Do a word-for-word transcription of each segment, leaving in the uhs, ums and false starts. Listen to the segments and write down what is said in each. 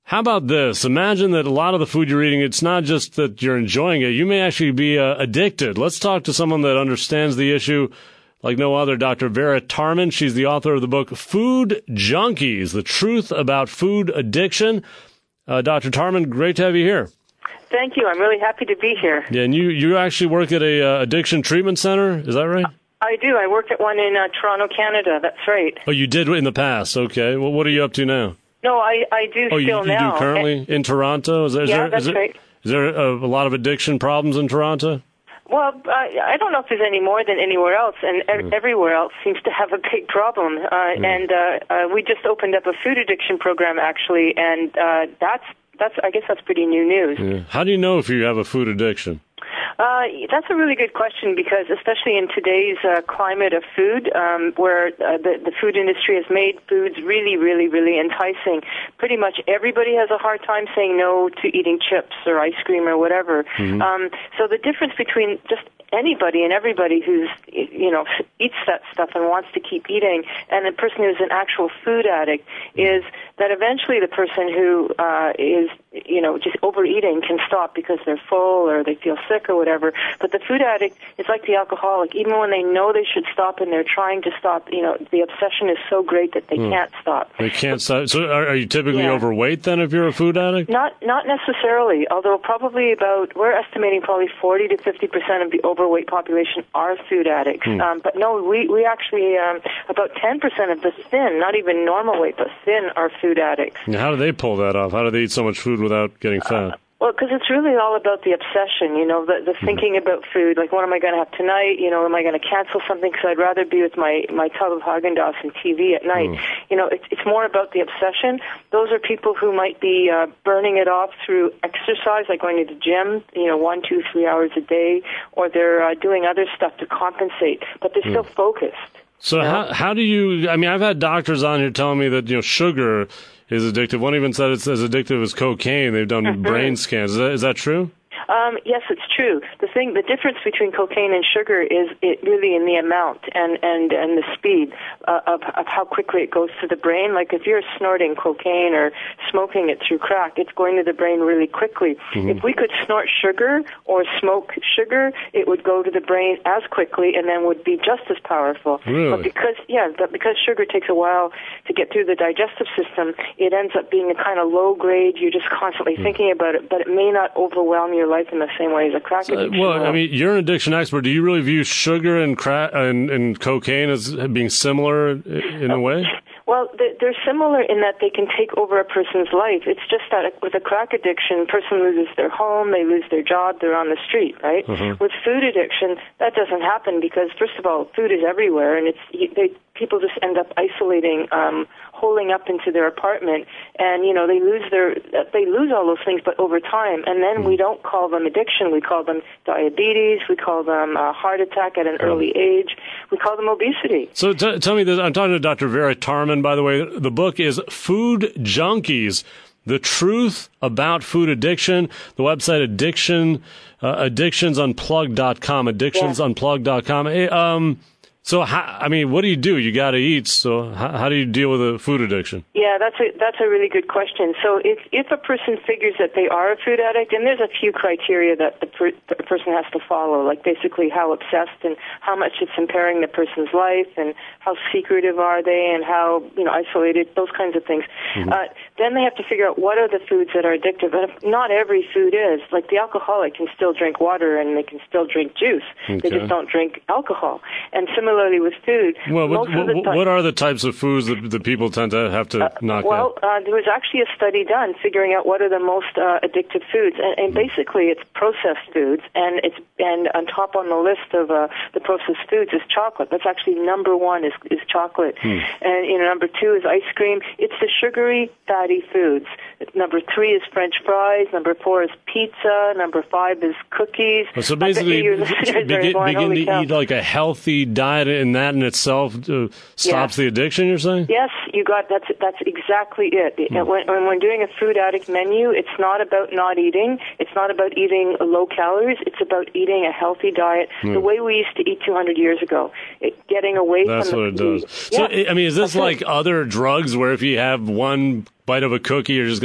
How about this? Imagine that a lot of the food you're eating, it's not just that you're enjoying it. You may actually be uh, addicted. Let's talk to someone that understands the issue like no other, Doctor Vera Tarman. She's the author of the book Food Junkies, The Truth About Food Addiction. Uh, Doctor Tarman, great to have you here. Thank you. I'm really happy to be here. Yeah, and you, you actually work at a uh, addiction treatment center. Is that right? I do. I worked at one in uh, Toronto, Canada. That's right. Oh, you did in the past. Okay. Well, what are you up to now? No, I, I do oh, still you, you now. do currently in Toronto? Is there, is yeah, there, that's is there, right. Is there a, a lot of addiction problems in Toronto? Well, I, I don't know if there's any more than anywhere else, and mm. everywhere else seems to have a big problem. Uh, mm. And uh, uh, we just opened up a food addiction program, actually, and uh, that's that's I guess that's pretty new news. Yeah. How do you know if you have a food addiction? Uh, that's a really good question because especially in today's uh, climate of food, um, where uh, the, the food industry has made foods really, really, really enticing, pretty much everybody has a hard time saying no to eating chips or ice cream or whatever. Mm-hmm. Um, so the difference between just anybody and everybody who's, you know, eats that stuff and wants to keep eating and a person who's an actual food addict is that eventually the person who uh, is, you know, just overeating can stop because they're full or they feel sick or whatever. But the food addict is like the alcoholic. Even when they know they should stop and they're trying to stop, you know, the obsession is so great that they mm. can't stop. They can't stop. So are, are you typically yeah. overweight then if you're a food addict? Not not necessarily, although probably about, we're estimating probably forty to fifty percent of the overweight population are food addicts. Mm. Um, but no, we, we actually, um, about ten percent of the thin, not even normal weight, but thin are food addicts. Now, how do they pull that off? How do they eat so much food without getting fat? Uh, Well, because it's really all about the obsession, you know, the, the thinking mm-hmm. about food. Like, what am I going to have tonight? You know, am I going to cancel something because I'd rather be with my, my tub of Haagen-Dazs and T V at night? Mm. You know, it's, it's more about the obsession. Those are people who might be uh, burning it off through exercise, like going to the gym, you know, one, two, three hours a day, or they're uh, doing other stuff to compensate, but they're mm. still focused. So you know? how how do you, I mean, I've had doctors on here telling me that, you know, sugar is addictive. One even said it's as addictive as cocaine. They've done mm-hmm. brain scans. Is that, is that true? Um, yes, it's true. The thing, the difference between cocaine and sugar is it really in the amount and, and, and the speed uh, of, of how quickly it goes to the brain. Like if you're snorting cocaine or smoking it through crack, it's going to the brain really quickly. Mm-hmm. If we could snort sugar or smoke sugar, it would go to the brain as quickly and then would be just as powerful. Really? But because, yeah, but because sugar takes a while to get through the digestive system, it ends up being a kind of low grade. You're just constantly mm. thinking about it, but it may not overwhelm your life in the same way as a crack addiction. So, well, I mean, you're an addiction expert. Do you really view sugar and crack and, and cocaine as being similar in a way? Well, they're similar in that they can take over a person's life. It's just that with a crack addiction, a person loses their home, they lose their job, they're on the street, right? Mm-hmm. With food addiction, that doesn't happen because, first of all, food is everywhere, and it's they, people just end up isolating, um, holding up into their apartment, and you know they lose their they lose all those things, but over time, and then mm-hmm. we don't call them addiction. We call them diabetes. We call them a heart attack at an oh. early age. We call them obesity. So t- tell me this. I'm talking to Doctor Vera Tarman, by the way. The book is Food Junkies, The Truth About Food Addiction. The website addiction, uh, addictions unplugged dot com, addictions unplugged dot com. Hey, um, so, how, I mean, what do you do? You got to eat. So how, how do you deal with a food addiction? Yeah, that's a, that's a really good question. So if, if a person figures that they are a food addict, and there's a few criteria that the, per, the person has to follow, like basically how obsessed and how much it's impairing the person's life and how secretive are they and how, you know, isolated, those kinds of things. Mm-hmm. Uh, then they have to figure out what are the foods that are addictive. And if not every food is. Like the alcoholic can still drink water and they can still drink juice. Okay. They just don't drink alcohol. And similarly with food. Well, what, what, what are the types of foods that, that people tend to have to uh, knock well, out? Well, uh, there was actually a study done figuring out what are the most uh, addictive foods. And, and basically it's processed foods. And it's and on top on the list of uh, the processed foods is chocolate. That's actually number one is, is chocolate. Hmm. And you know, number two is ice cream. It's the sugary, fatty foods. Number three is French fries. Number four is pizza. Number five is cookies. Well, so basically, begin, begin to cow. eat like a healthy diet, and that in itself uh, stops yeah. the addiction, you're saying? Yes, you got that's that's exactly it. Mm. When, when we're doing a food addict menu, it's not about not eating. It's not about eating low calories. It's about eating a healthy diet mm. the way we used to eat two hundred years ago. It, getting away that's from what the, it does. So, yeah, I mean, is this like it. other drugs where if you have one bite of a cookie, you're just going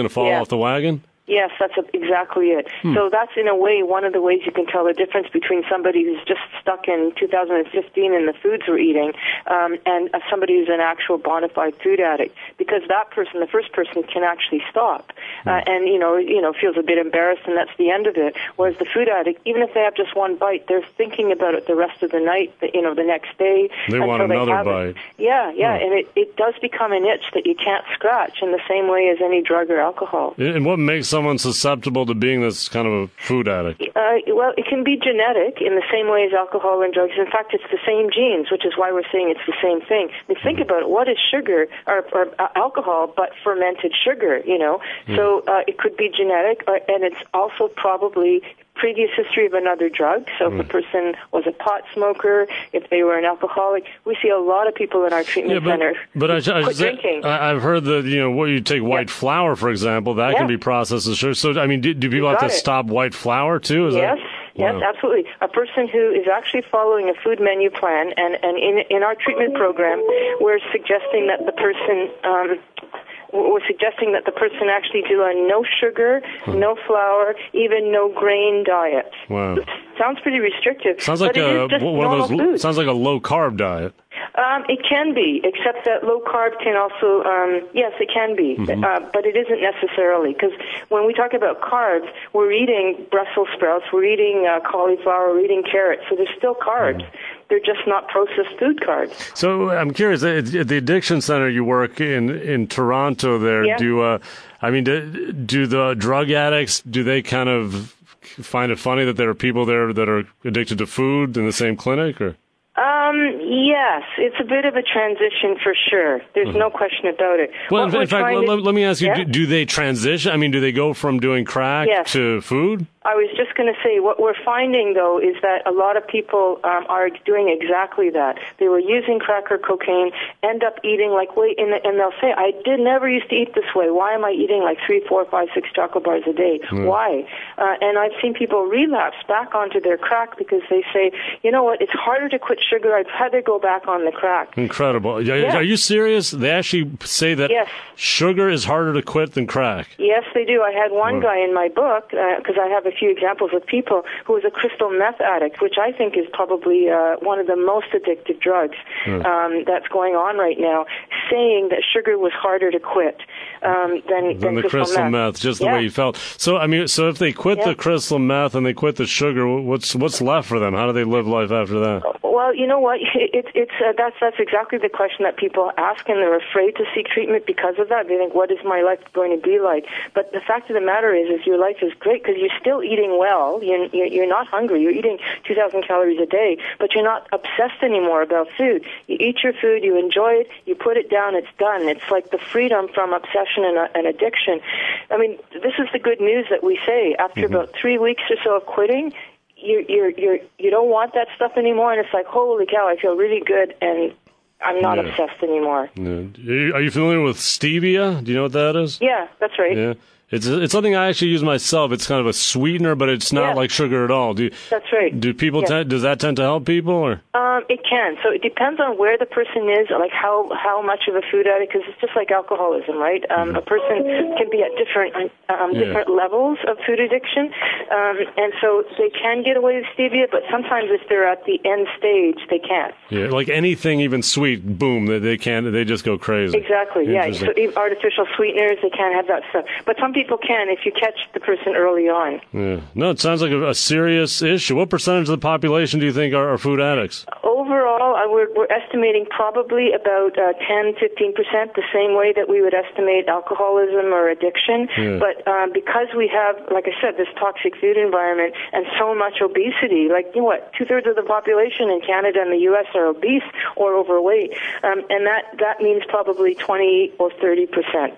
going to fall Yeah. off the wagon? Yes, that's exactly it. Hmm. So that's, in a way, one of the ways you can tell the difference between somebody who's just stuck in two thousand fifteen in the foods we're eating um, and uh, somebody who's an actual bona fide food addict. Because that person, the first person, can actually stop. Hmm. Uh, and, you know, you know, feels a bit embarrassed, and that's the end of it. Whereas the food addict, even if they have just one bite, they're thinking about it the rest of the night, you know, the next day. They want another they bite. It. Yeah, yeah, hmm. and it, it does become an itch that you can't scratch in the same way as any drug or alcohol. And what makes someone susceptible to being this kind of a food addict? Uh, well, it can be genetic in the same way as alcohol and drugs. In fact, it's the same genes, which is why we're saying it's the same thing. I mean, think mm-hmm. about it. What is sugar or, or uh, alcohol but fermented sugar, you know? Mm. So uh, it could be genetic, or, and it's also probably previous history of another drug. So mm. if a person was a pot smoker, if they were an alcoholic, we see a lot of people in our treatment yeah, but, center but I, I, quit drinking. I, I've heard that, you know, what you take white yeah. flour, for example, that yeah. can be processed as sugar. So, I mean, do, do people have to it. stop white flour, too? Is yes. That, Yes, wow. absolutely. A person who is actually following a food menu plan, and, and in, in our treatment program, we're suggesting that the person... Um, We're suggesting that the person actually do a no sugar, hmm. no flour, even no grain diet. Wow. Sounds pretty restrictive. Sounds like a one of those. Food. Sounds like a low carb diet. Um, it can be, except that low carb can also, um, yes, it can be, mm-hmm. uh, but it isn't necessarily, because when we talk about carbs, we're eating Brussels sprouts, we're eating uh, cauliflower, we're eating carrots, so there's still carbs. Mm. They're just not processed food carbs. So I'm curious, at the addiction center you work in in Toronto there, yeah. do uh, I mean, do, do the drug addicts, do they kind of find it funny that there are people there that are addicted to food in the same clinic, or? Um, yes, it's a bit of a transition for sure. There's mm-hmm. no question about it. Well, in, in fact, to, let, let me ask you, yeah? do, do they transition? I mean, do they go from doing crack yes. to food? I was just going to say, what we're finding, though, is that a lot of people um, are doing exactly that. They were using crack or cocaine, end up eating like, wait, and, and they'll say, I did never used to eat this way. Why am I eating like three, four, five, six chocolate bars a day? Mm. Why? Uh, and I've seen people relapse back onto their crack because they say, you know what, it's harder to quit sugar. I'd rather go back on the crack. Incredible. Are, yeah. are you serious? They actually say that yes. sugar is harder to quit than crack? Yes, they do. I had one Whoa. guy in my book, because uh, I have a few examples of people who was a crystal meth addict, which I think is probably uh, one of the most addictive drugs mm. um, that's going on right now, saying that sugar was harder to quit um, than, than, than the crystal, crystal meth. meth. Just yeah. the way you felt. So, I mean, so if they quit yeah. the crystal meth and they quit the sugar, what's what's left for them? How do they live life after that? Well, you know what? It, it's uh, that's that's exactly the question that people ask, and they're afraid to seek treatment because of that. They think, "What is my life going to be like?" But the fact of the matter is, is your life is great because you're still eating well. You're, you're not hungry. You're eating two thousand calories a day, but you're not obsessed anymore about food. You eat your food, you enjoy it, you put it down, it's done. It's like the freedom from obsession and, uh, and addiction. I mean, this is the good news that we say. After mm-hmm. about three weeks or so of quitting, you you're you're you don't want that stuff anymore, and it's like, holy cow, I feel really good, and I'm not yeah. obsessed anymore. Yeah. Are you familiar with stevia? Do you know what that is? Yeah, that's right. Yeah. It's it's something I actually use myself. It's kind of a sweetener, but it's not yeah. like sugar at all. Do That's right. Do people yeah. tend, does that tend to help people, or? Um, it can. So it depends on where the person is, like how how much of a food addict. Because it's just like alcoholism, right? Um, mm-hmm. A person can be at different um, different yeah. levels of food addiction, um, and so they can get away with stevia. But sometimes if they're at the end stage, they can't. Yeah, like anything, even sweet, boom, they, they can't. They just go crazy. Exactly. Yeah. So artificial sweeteners, they can't have that stuff. But some people can if you catch the person early on. Yeah. No, it sounds like a, a serious issue. What percentage of the population do you think are, are food addicts? Overall, uh, we're, we're estimating probably about uh, ten, fifteen percent, the same way that we would estimate alcoholism or addiction. Yeah. But um, because we have, like I said, this toxic food environment and so much obesity, like, you know what, two-thirds of the population in Canada and the U S are obese or overweight, um, and that, that means probably twenty or thirty percent.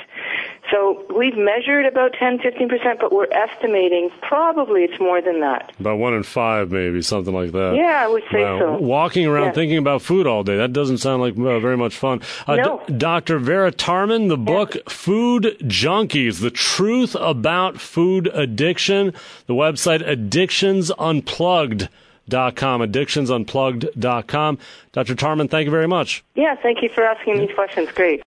So we've measured about ten, fifteen percent, but we're estimating probably it's more than that. About one in five, maybe, something like that. Yeah, I would say wow. so. Walking around yeah. thinking about food all day, that doesn't sound like uh, very much fun. Uh, no. D- Doctor Vera Tarman, the book yeah. Food Junkies, The Truth About Food Addiction, the website addictions unplugged dot com, addictions unplugged dot com. Doctor Tarman, thank you very much. Yeah, thank you for asking these questions. Great.